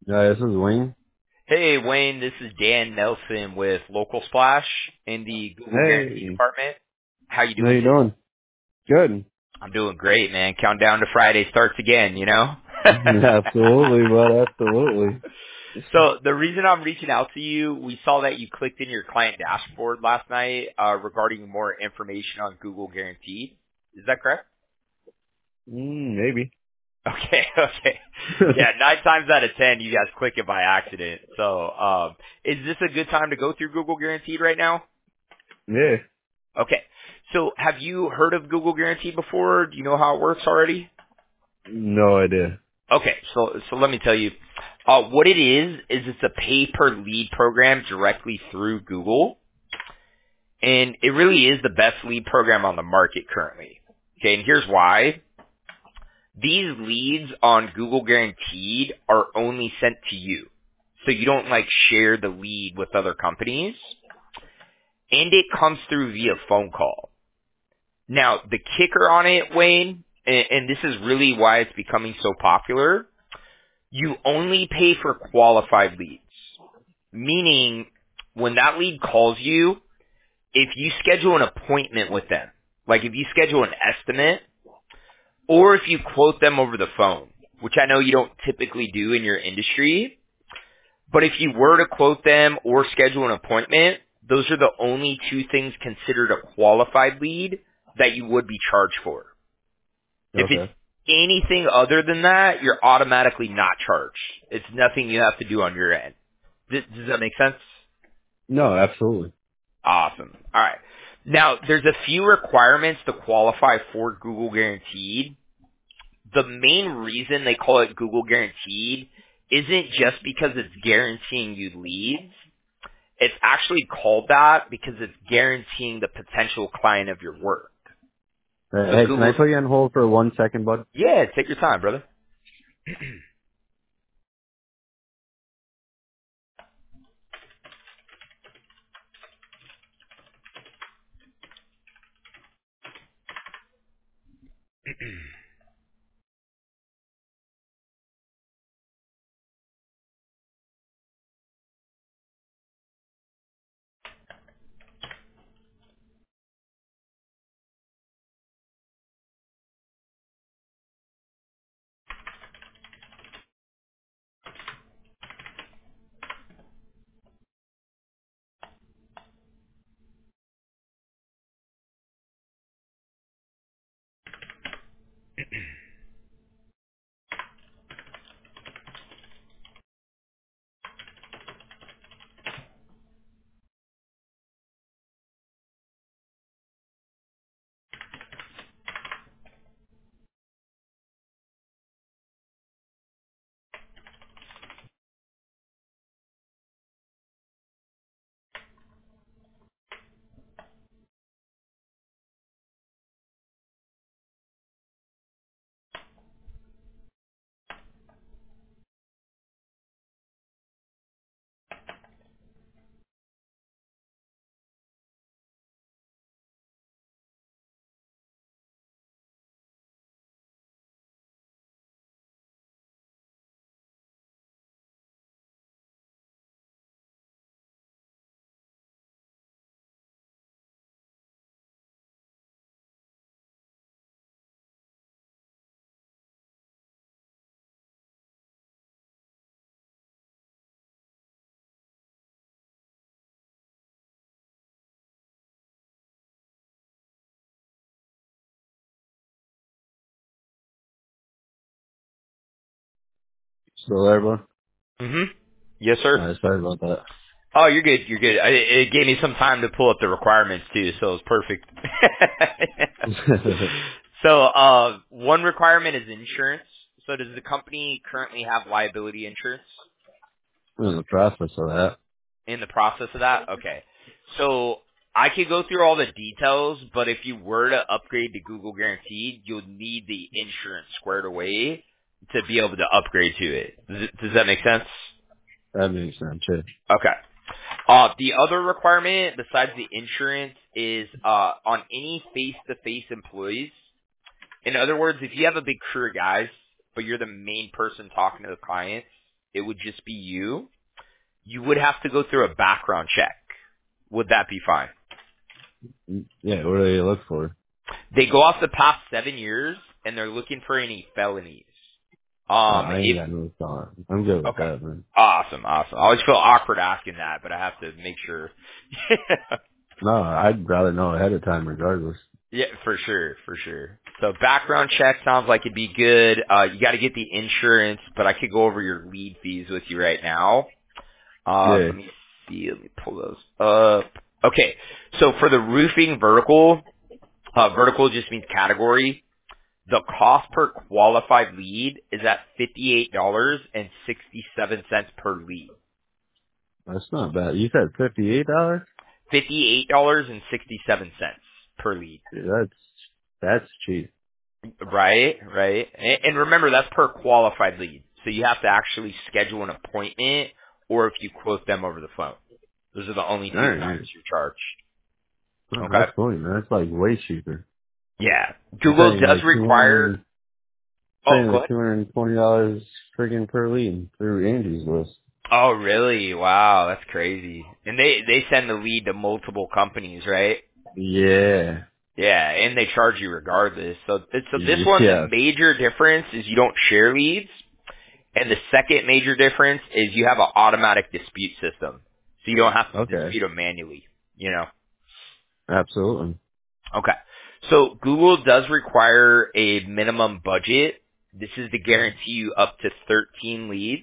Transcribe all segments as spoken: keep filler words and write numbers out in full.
Yeah, this is Wayne. Hey, Wayne, this is Dan Nelson with Local Splash in the Google Guarantee Hey, Department. How you how doing you today? doing? Good. I'm doing great, man. Countdown to Friday starts again, you know? Absolutely, bud. Absolutely. So the reason I'm reaching out to you, we saw that you clicked in your client dashboard last night uh, regarding more information on Google Guaranteed. Is that correct? Mm, maybe. Okay, okay. Yeah, nine times out of ten, you guys click it by accident. So, um, is this a good time to go through Google Guaranteed right now? Yeah. Okay. So have you heard of Google Guarantee before? Do you know how it works already? No idea. Okay, so so let me tell you. Uh, what it is is it's a pay per lead program directly through Google, and it really is the best lead program on the market currently. Okay, and here's why. These leads on Google Guaranteed are only sent to you, so you don't like share the lead with other companies, and it comes through via phone call. Now, the kicker on it, Wayne, and, and this is really why it's becoming so popular, you only pay for qualified leads. Meaning, when that lead calls you, if you schedule an appointment with them, like if you schedule an estimate, or if you quote them over the phone, which I know you don't typically do in your industry, but if you were to quote them or schedule an appointment, those are the only two things considered a qualified lead that you would be charged for. If it's Okay. anything other than that, you're automatically not charged. It's nothing you have to do on your end. Does, does that make sense? No, absolutely. Awesome. All right. Now, there's a few requirements to qualify for Google Guaranteed. The main reason they call it Google Guaranteed isn't just because it's guaranteeing you leads. It's actually called that because it's guaranteeing the potential client of your work. Uh, So hey, can I Google, put you on hold for one second, bud? yeah, take your time, brother. Still there, bud? hmm Yes, sir. Alright, sorry about that. Oh, you're good. You're good. I, it gave me some time to pull up the requirements too, so it's perfect. so, uh, one requirement is insurance. So, does the company currently have liability insurance? I'm in the process of that. In the process of that? Okay. So, I could go through all the details, but if you were to upgrade to Google Guaranteed, you'll need the insurance squared away to be able to upgrade to it. Does, it- does that make sense? That makes sense, yeah. Okay. Uh, the other requirement besides the insurance is uh, on any face-to-face employees. In other words, if you have a big crew of guys, but you're the main person talking to the clients, it would just be you. You would have to go through a background check. Would that be fine? Yeah, what do they look for? They go off the past seven years, and they're looking for any felonies. Oh, Um, I ain't if got no thought. I'm good with okay, that, man. awesome, awesome. I always feel awkward asking that, but I have to make sure. No, I'd rather know ahead of time regardless. Yeah, for sure, for sure. So background check sounds like it'd be good. Uh, you got to get the insurance, but I could go over your lead fees with you right now. Uh, Yeah, let me see. Let me pull those up. Okay, so for the roofing vertical, uh, vertical just means category. The cost per qualified lead is at fifty-eight dollars and sixty-seven cents per lead. that's not bad. You said fifty-eight dollars? fifty-eight dollars and sixty-seven cents per lead. That's that's cheap. Right, right. And, and remember, that's per qualified lead. So you have to actually schedule an appointment or if you quote them over the phone. Those are the only All two right, times you're charged. oh, Okay? that's cool, man. That's like way cheaper. Yeah. I'm Google paying does like two require, hundred, oh, paying go like ahead. two hundred and twenty dollars friggin' per lead through Angie's List. Oh, really? Wow, that's crazy. And they, they send the lead to multiple companies, right? Yeah, Yeah, and they charge you regardless. So, so this one, the yeah. major difference is you don't share leads. And the second major difference is you have an automatic dispute system. So you don't have to Okay, dispute them manually, you know? absolutely. Okay. So Google does require a minimum budget. This is to guarantee you up to thirteen leads.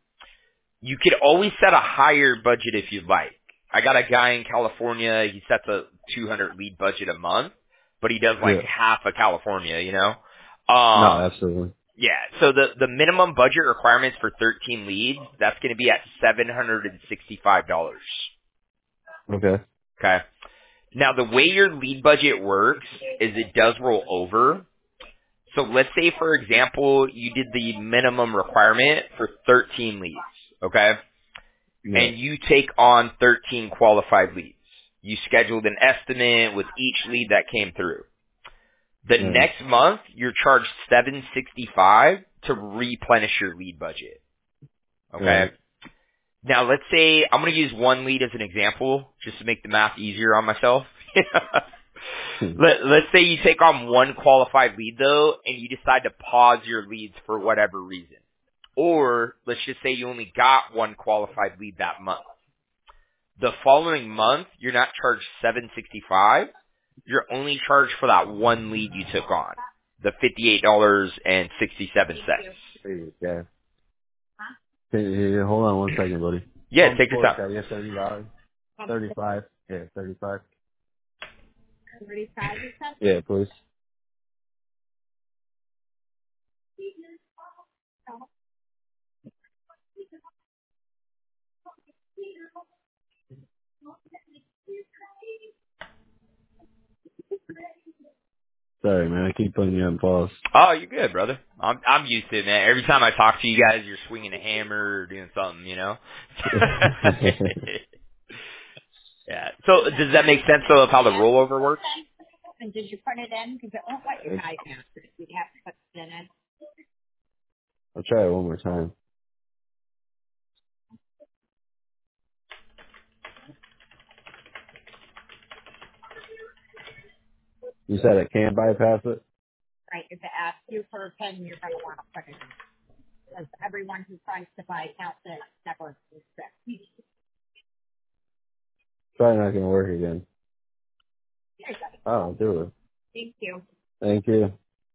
You could always set a higher budget if you'd like. I got a guy in California, he sets a two hundred lead budget a month, but he does like Yeah. half of California, you know? No, Um, absolutely. Yeah, so the, the minimum budget requirements for thirteen leads, that's going to be at seven hundred sixty-five dollars. Okay. Okay? Now, the way your lead budget works is it does roll over. So let's say, for example, you did the minimum requirement for thirteen leads, okay? Yeah. And you take on thirteen qualified leads. You scheduled an estimate with each lead that came through. The All right. next month, you're charged seven hundred sixty-five dollars to replenish your lead budget. All Okay? right. Now, let's say I'm going to use one lead as an example, just to make the math easier on myself. Hmm. Let, let's say you take on one qualified lead, though, and you decide to pause your leads for whatever reason. Or, let's just say you only got one qualified lead that month. The following month, you're not charged seven hundred sixty-five dollars. You're only charged for that one lead you took on, the fifty-eight dollars and sixty-seven cents. There you go. Hey, hey, hey, hold on one second, buddy. Yeah, Home take your sports, time. I guess thirty dollars. Thirty-five. Yeah, thirty-five. Yeah, please. Sorry, man. I keep putting you on pause. Oh, you're good, brother. I'm I'm used to it, man. Every time I talk to you guys, you're swinging a hammer or doing something, you know. Yeah. So does that make sense though of how the rollover works? I'll try it one more time. You said I can't bypass it? Probably not gonna work again. Oh, do it. Thank you.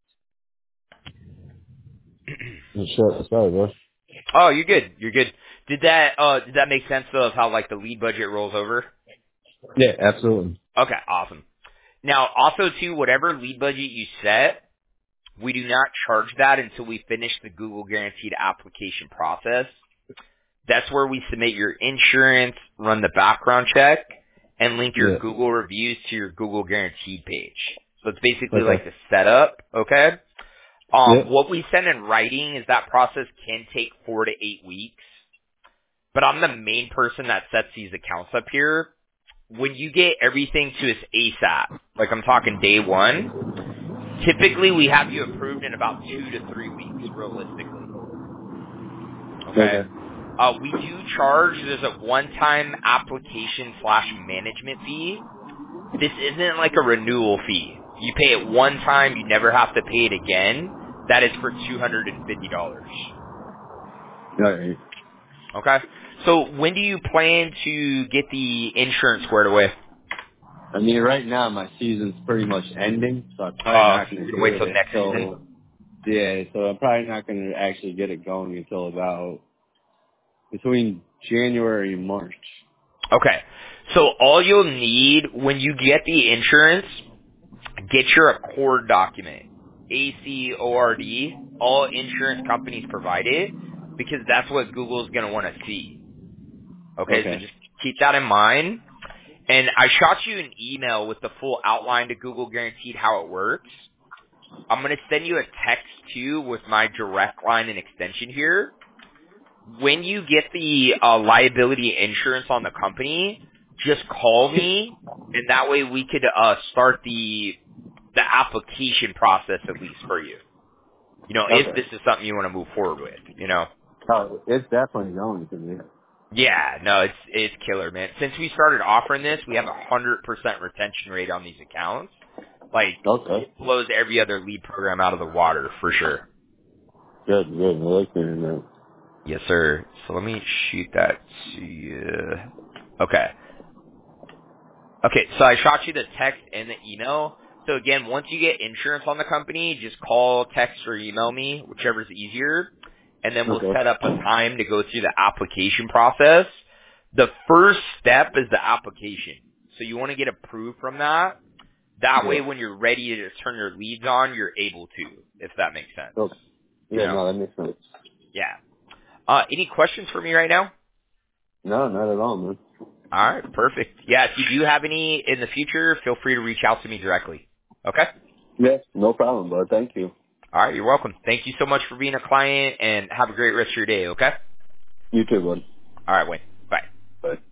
Shut. Sorry, bro. Oh, you're good. You're good. Did that uh did that make sense though of how like the lead budget rolls over? Yeah, absolutely. Okay, awesome. Now also too, whatever lead budget you set, we do not charge that until we finish the Google guaranteed application process. That's where we submit your insurance, run the background check, and link your Yeah. Google reviews to your Google guaranteed page. So it's basically like Okay. the setup, okay? Um, Yep. what we send in writing is that process can take four to eight weeks. But I'm the main person that sets these accounts up here. When you get everything to us ASAP, like I'm talking day one, typically we have you approved in about two to three weeks, realistically. Okay. Okay. Uh, we do charge, there's a one-time application slash management fee. This isn't like a renewal fee. You pay it one time, you never have to pay it again. That is for two hundred fifty dollars. All right. Okay? So when do you plan to get the insurance squared away? I mean, right now my season's pretty much ending, so I'm probably Uh, not so going you're to going to wait do till it next season? until, yeah, so I'm probably not going to actually get it going until about between January and March. Okay. So all you'll need when you get the insurance, get your Accord document. A C O R D. All insurance companies provide it because that's what Google's going to want to see. Okay, so Okay. just keep that in mind. And I shot you an email with the full outline to Google Guaranteed how it works. I'm going to send you a text too with my direct line and extension here. When you get the uh, liability insurance on the company, just call me, and that way we could uh, start the the application process at least for you. You know, if Okay. this is something you want to move forward with, you know. Oh, it's definitely going to be. Yeah, no, it's it's killer, man. Since we started offering this, we have a hundred percent retention rate on these accounts. Like, Okay. it blows every other lead program out of the water for sure. Good, good. I like hearing that. Yes, sir. So let me shoot that to you. Okay. Okay, so I shot you the text and the email. So again, once you get insurance on the company, just call, text, or email me, whichever's easier, and then we'll Okay. set up a time to go through the application process. The first step is the application. So you want to get approved from that. That Yeah. way when you're ready to turn your leads on, you're able to, if that makes sense. Okay. You Yeah, know? no, that makes sense. Yeah. Uh, any questions for me right now? No, not at all, man. All right, perfect. Yeah, if you do have any in the future, feel free to reach out to me directly. Okay? Yeah, no problem, bud. Thank you. All right, you're welcome. Thank you so much for being a client, and have a great rest of your day, okay? You too, bud. All right, Wayne. Bye. Bye.